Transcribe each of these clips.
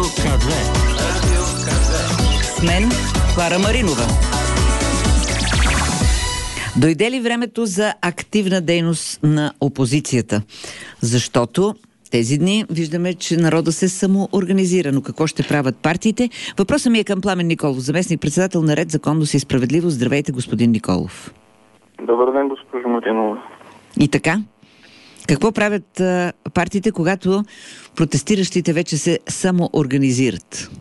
КБ. С мен Клара Маринова. Дойде ли времето за активна дейност на опозицията? Защото тези дни виждаме, че народа се самоорганизира. Но какво ще правят партиите? Въпросът ми е към Пламен Николов, заместник-председател на Ред, законност и справедливост. Здравейте, господин Николов. Добър ден, госпожо Маринова. И така? Какво правят партиите, когато протестиращите вече се самоорганизират?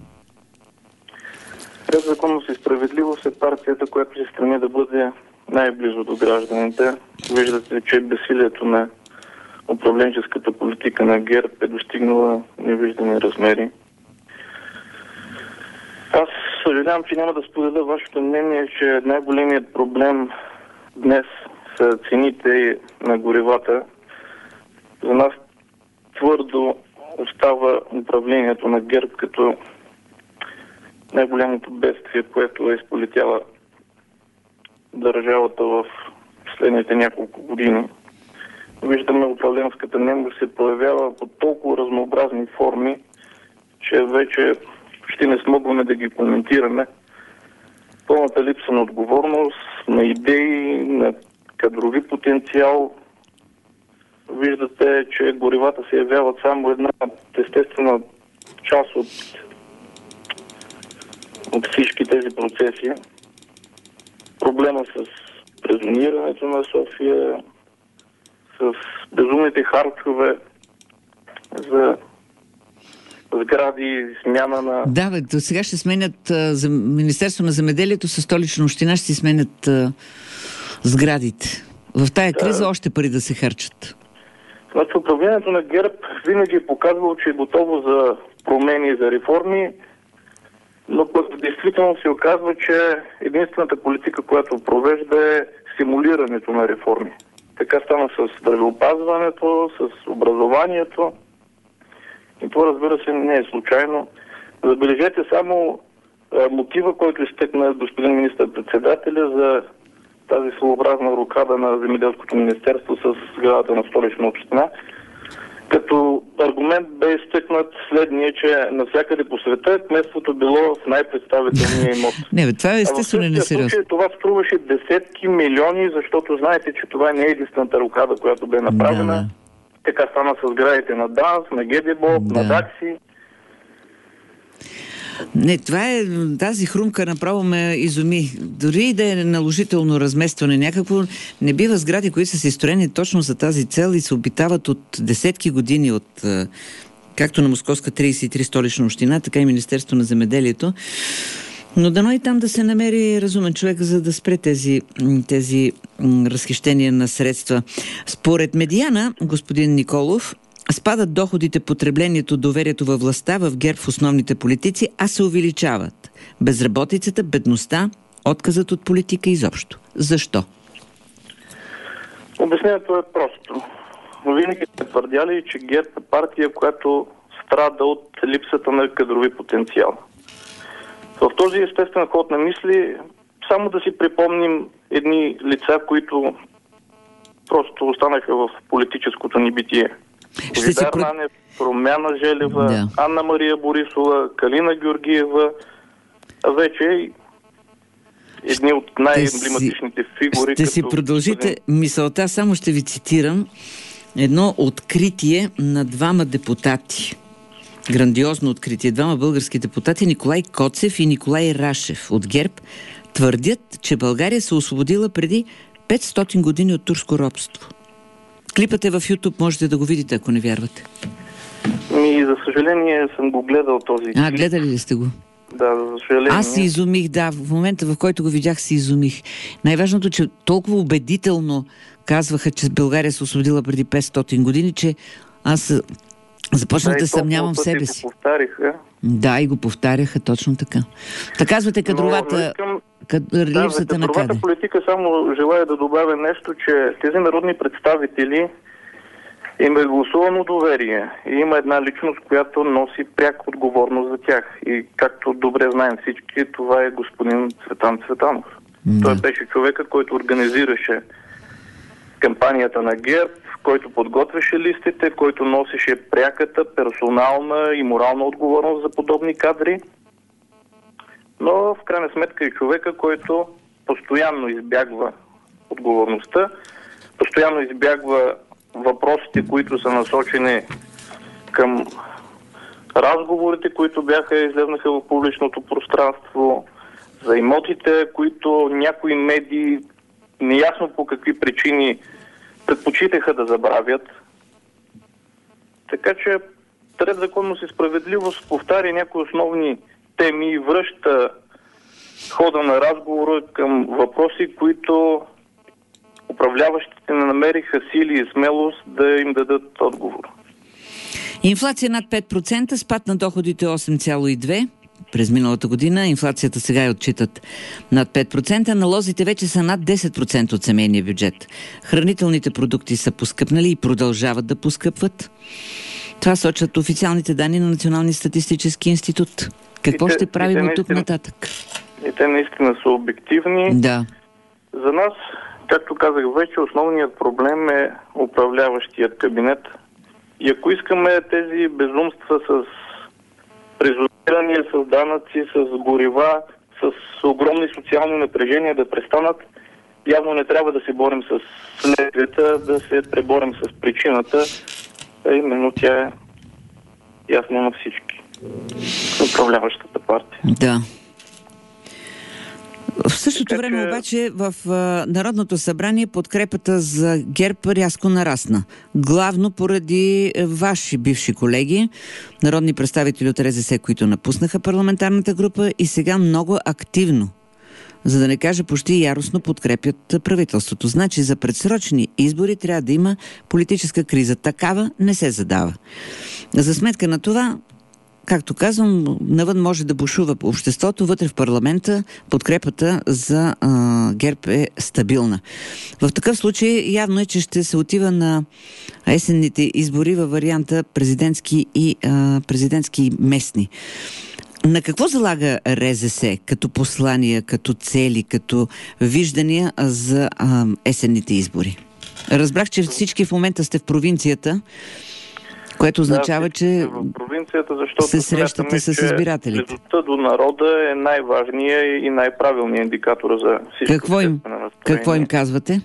Ред, законност и справедливост е партията, която се стреми да бъде най-близо до гражданите. Виждате, че безсилието на управленческата политика на ГЕРБ е достигнала невиждани размери. Аз съжалявам, че няма да споделя вашето мнение, че най-големият проблем днес са цените на горивата. За нас твърдо остава управлението на ГЕРБ като най-голямото бедствие, което е изполетяла държавата в последните няколко години. Виждаме, управленската немощ се проявява под толкова разнообразни форми, че вече ще не смогваме да ги коментираме. Пълната липса на отговорност, на идеи, на кадрови потенциал. Виждате, че горивата се явяват само една естествена част от всички тези процеси. Проблема с презонирането на София, с безумните харчове за сгради, смяна на... Да, до сега ще сменят за Министерство на земеделието със Столична община, ще си сменят сградите. В тая криза още пари да се харчат. Значи управлението на ГЕРБ винаги е показвало, че е готово за промени и за реформи, но пък действително се оказва, че единствената политика, която провежда, е симулирането на реформи. Така стана с здравеопазването, с образованието. И това, разбира се, не е случайно. Забележете само мотива, който изтекна господин министър-председателя за тази своеобразна рокада на Земеделското министерство с сградата на Столична община. Като аргумент бе изтъкнат следния, че навсякъде по света кметството било в най-представителния имот. Не, това е естествено несериозно. Това струваше десетки милиони, защото знаете, че това не е единствената рокада, която бе направена. Да. Така стана с сградите на ДАНС, на ГДБОП, на ДАКСИ. Не, това е, тази хрумка направо ме изуми. Дори и да е наложително разместване някакво, не бива сгради, които са си строени точно за тази цел и се обитават от десетки години от както на Московска 33 Столична община, така и Министерство на земеделието. Но дано и там да се намери разумен човек, за да спре тези разхищения на средства. Според Медиана, господин Николов, спадат доходите, потреблението, доверието във властта, в ГЕРБ в основните политици, а се увеличават безработицата, бедността, отказът от политика изобщо. Защо? Обяснението е просто. Винаги сте твърдяли, че ГЕРБ е партия, която страда от липсата на кадрови потенциал. В този естествен ход на мисли, само да си припомним едни лица, които просто останаха в политическото ни битие. Видар Нанев, Румяна Желева, Анна Мария Борисова, Калина Георгиева, а вече едни от най-емблематичните фигури. Ще си продължите мисълта, само ще ви цитирам едно откритие на двама депутати. Грандиозно откритие. Двама български депутати, Николай Коцев и Николай Рашев от ГЕРБ, твърдят, че България се освободила преди 500 години от турско робство. Клипът е в YouTube, можете да го видите, ако не вярвате. За съжаление съм го гледал този клип. Гледали ли сте го? Да, за съжаление. Аз се изумих, в момента, в който го видях, се изумих. Най-важното, че толкова убедително казваха, че България се освободила преди 500 години, че аз започнах да съмнявам в себе си. Да, и го повтаряха точно така. Така казвате кадровата... липсата на кадри. Политика само желая да добавя нещо, че тези народни представители им е гласувано доверие и има една личност, която носи пряка отговорност за тях. И както добре знаем всички, това е господин Цветан Цветанов. Той беше човека, който организираше кампанията на ГЕРБ, който подготвяше листите, който носеше пряката персонална и морална отговорност за подобни кадри, но в крайна сметка и човека, който постоянно избягва отговорността, постоянно избягва въпросите, които са насочени към разговорите, които излезнаха в публичното пространство, за имотите, които някои медии неясно по какви причини предпочитаха да забравят. Така че Ред, законност и справедливост повтаря някои основни теми и връща хода на разговора към въпроси, които управляващите не намериха сили и смелост да им дадат отговор. Инфлация над 5%, спад на доходите 8,2%. През миналата година инфлацията сега я отчитат над 5%, налозите вече са над 10% от семейния бюджет. Хранителните продукти са поскъпнали и продължават да поскъпват. Това сочат официалните данни на Националния статистически институт. Какво ще правим от тук нататък? И те наистина са обективни. Да. За нас, както казах вече, основният проблем е управляващият кабинет. И ако искаме тези безумства с резолирания, с данъци, с горива, с огромни социални напрежения да престанат, явно не трябва да се борим с следствията, да се преборим с причината. Именно тя е ясно на всички. Управляващата партия. Да. В същото време обаче в Народното събрание подкрепата за ГЕРБ рязко нарасна. Главно поради ваши бивши колеги, народни представители от РЗС, които напуснаха парламентарната група и сега много активно, за да не кажа почти яростно, подкрепят правителството. Значи за предсрочни избори трябва да има политическа криза. Такава не се задава. За сметка на това, както казвам, навън може да бушува обществото, вътре в парламента подкрепата за ГЕРБ е стабилна. В такъв случай явно е, че ще се отива на есенните избори във варианта президентски и президентски местни. На какво залага РЗС като послания, като цели, като виждания за есенните избори? Разбрах, че всички в момента сте в провинцията, което означава, че в провинцията, защото се срещате с избирателите. Близостта до народа е най-важният и най-правилният индикатор за всичко. Какво им казвате?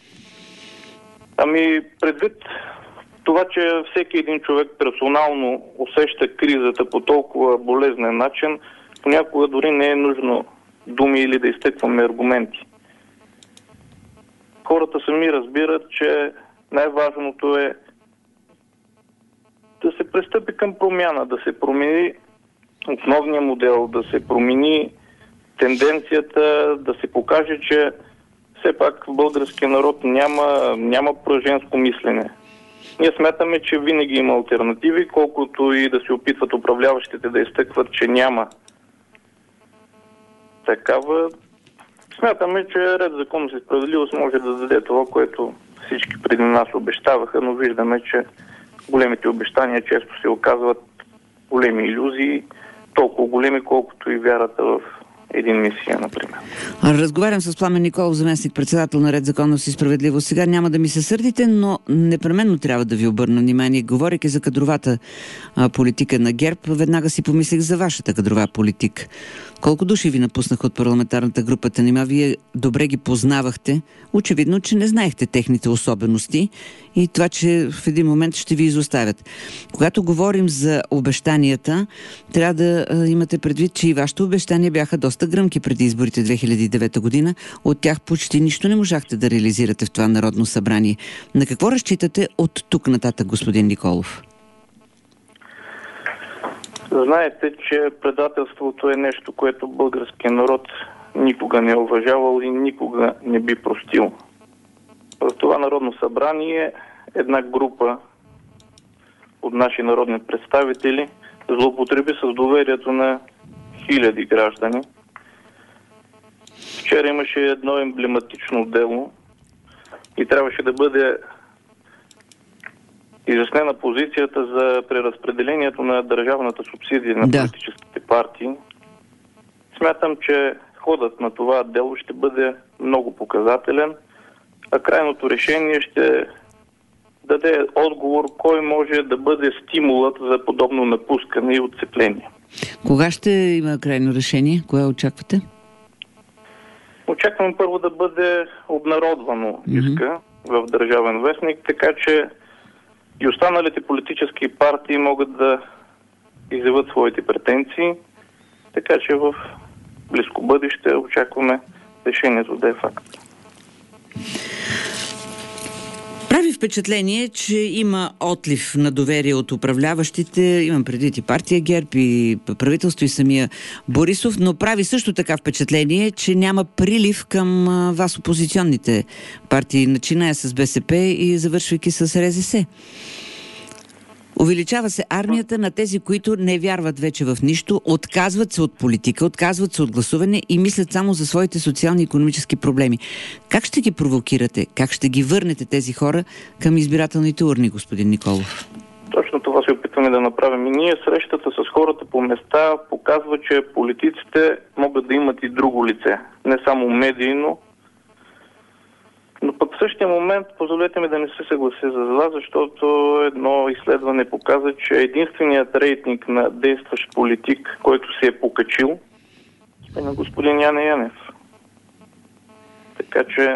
Предвид това, че всеки един човек персонално усеща кризата по толкова болезнен начин, понякога дори не е нужно думи или да изтъкваме аргументи. Хората сами разбират, че най-важното е да се пристъпи към промяна, да се промени основния модел, да се промени тенденцията, да се покаже, че все пак в българския народ няма пораженско мислене. Ние смятаме, че винаги има алтернативи, колкото и да се опитват управляващите да изтъкват, че няма такава. Смятаме, че Ред, законност и справедливост може да даде това, което всички преди нас обещаваха, но виждаме, че големите обещания често се оказват големи илюзии, толкова големи, колкото и вярата в един Месия, например. Разговарям с Пламен Николов, заместник-председател на Ред, законност и справедливост. Сега няма да ми се сърдите, но непременно трябва да ви обърна внимание. Говорейки за кадровата политика на ГЕРБ, веднага си помислих за вашата кадрова политика. Колко души ви напуснаха от парламентарната група? Нима вие добре ги познавахте. Очевидно, че не знаехте техните особености и това, че в един момент ще ви изоставят. Когато говорим за обещанията, трябва да имате предвид, че и вашите обещания бяха доста гръмки преди изборите 2009 година. От тях почти нищо не можахте да реализирате в това Народно събрание. На какво разчитате от тук нататък, господин Николов? Знаете, че предателството е нещо, което българският народ никога не е уважавал и никога не би простил. В това Народно събрание една група от наши народни представители злоупотреби с доверието на хиляди граждани. Вчера имаше едно емблематично дело и трябваше да бъде изяснена позицията за преразпределението на държавната субсидия на политическите партии. Смятам, че ходът на това дело ще бъде много показателен, а крайното решение ще даде отговор кой може да бъде стимулът за подобно напускане и отцепление. Кога ще има крайно решение? Кое очаквате? Очаквам първо да бъде обнародвано иска в Държавен вестник, така че и останалите политически партии могат да изявят своите претенции, така че в близко бъдеще очакваме решението да е факт. Прави впечатление, че има отлив на доверие от управляващите, имам предвид и партия ГЕРБ, и правителство, и самия Борисов, но прави също така впечатление, че няма прилив към вас, опозиционните партии, начиная с БСП и завършвайки с РЗС. Увеличава се армията на тези, които не вярват вече в нищо, отказват се от политика, отказват се от гласуване и мислят само за своите социални и икономически проблеми. Как ще ги провокирате? Как ще ги върнете тези хора към избирателните урни, господин Николов? Точно това се опитваме да направим. И ние срещата с хората по места показва, че политиците могат да имат и друго лице. Не само медийно, но пък в същия момент позволете ми да не се съглася за вас, защото едно изследване показва, че единственият рейтинг на действащ политик, който се е покачил, е на господин Яне Янев. Така че...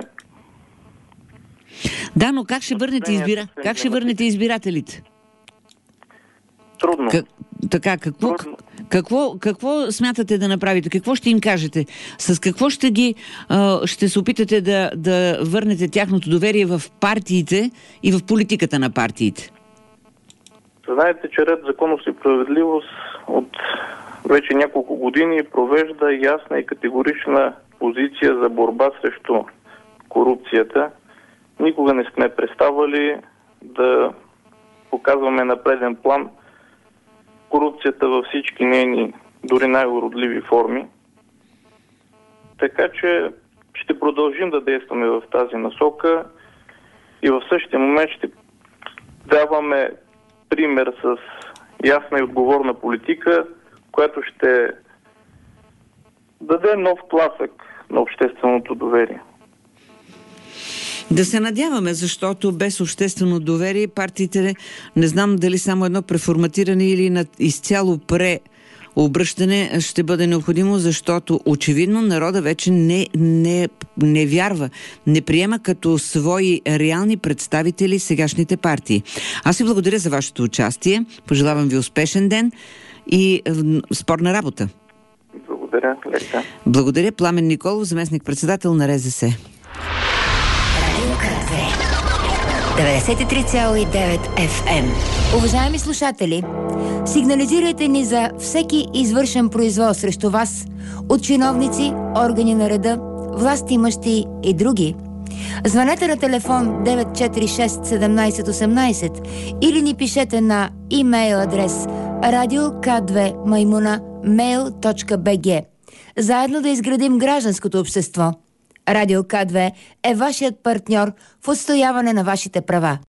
Да, но как ще върнете избирателите? Трудно. Така, какво смятате да направите? Какво ще им кажете? С какво ще се опитате да върнете тяхното доверие в партиите и в политиката на партиите? Знаете, че Ред, законност и справедливост от вече няколко години провежда ясна и категорична позиция за борба срещу корупцията. Никога не сме преставали да показваме на преден план корупцията във всички нейни, дори най-уродливи форми. Така че ще продължим да действаме в тази насока и в същия момент ще даваме пример с ясна и отговорна политика, която ще даде нов тласък на общественото доверие. Да се надяваме, защото без обществено доверие партиите, не знам дали само едно преформатиране или на изцяло преобръщане ще бъде необходимо, защото очевидно народа вече не вярва, не приема като свои реални представители сегашните партии. Аз ви благодаря за вашето участие, пожелавам ви успешен ден и спорна работа. Благодаря, лека. Благодаря, Пламен Николов, заместник-председател на РЗС. 93,9 FM. Уважаеми слушатели, сигнализирайте ни за всеки извършен произвол срещу вас от чиновници, органи на реда, властимащи и други. Звънете на телефон 946 1718 или ни пишете на имейл адрес radiok2maimuna@mail.bg. Заедно да изградим гражданското общество. Радио К2 е вашият партньор в отстояване на вашите права.